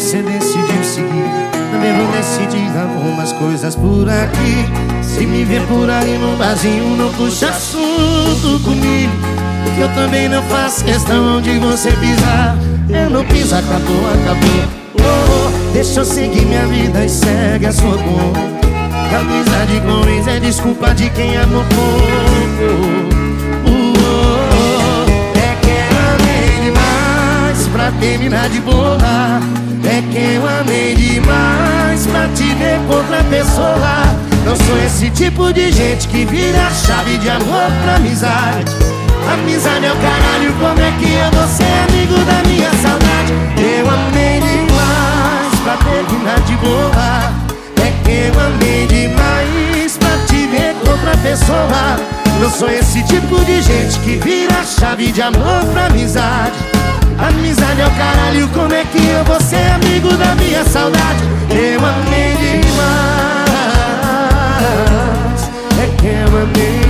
você decidiu seguir. Também vou decidir algumas coisas por aqui. Se me ver por aí no barzinho, não puxa assunto comigo, que eu também não faço questão onde você pisar. Eu não piso, acabou, acabou. Deixa eu seguir minha vida e segue a sua conta. Amizade com ex é desculpa de quem amou pouco. É que eu amei demais pra terminar de boa. É que eu amei demais pra te ver com outra pessoa. Não sou esse tipo de gente que vira a chave de amor pra amizade. Amizade é o caralho, como é que eu vou ser amigo da minha saudade? Eu amei demais pra terminar de boa. É que eu amei demais pra te ver com outra pessoa. Não sou esse tipo de gente que vira a chave de amor pra amizade. Amizade é o caralho, como é que eu vou ser amigo da minha saudade? Eu amei demais. É que eu amei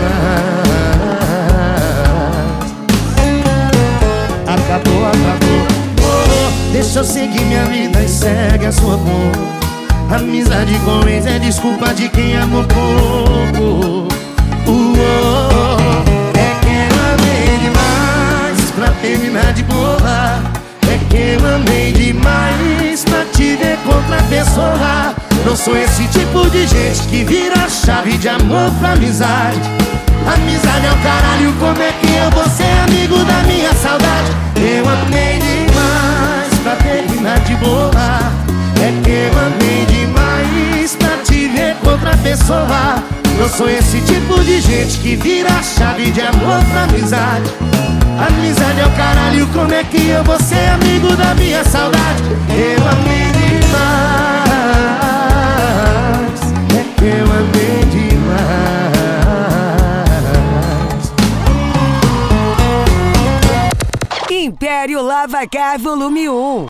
demais. Acabou, acabou. Deixa eu seguir minha vida e segue a sua boca. Amizade com ex é desculpa de quem amou pouco. É que eu amei demais pra terminar de boa. É que eu amei demais pra te ver com outra pessoa. Não sou esse tipo de gente que vira a chave de amor pra amizade. Amizade é o caralho, como é que eu vou ser amigo da minha saudade? Eu amei demais pra terminar de boa. É que eu amei demais pra te ver com outra pessoa. Não sou esse tipo de gente que vira a chave de amor pra amizade. Amizade é o caralho, como é que eu vou ser amigo da minha saudade? Eu amei demais. É que eu amei demais. Império Lava Car Volume 1.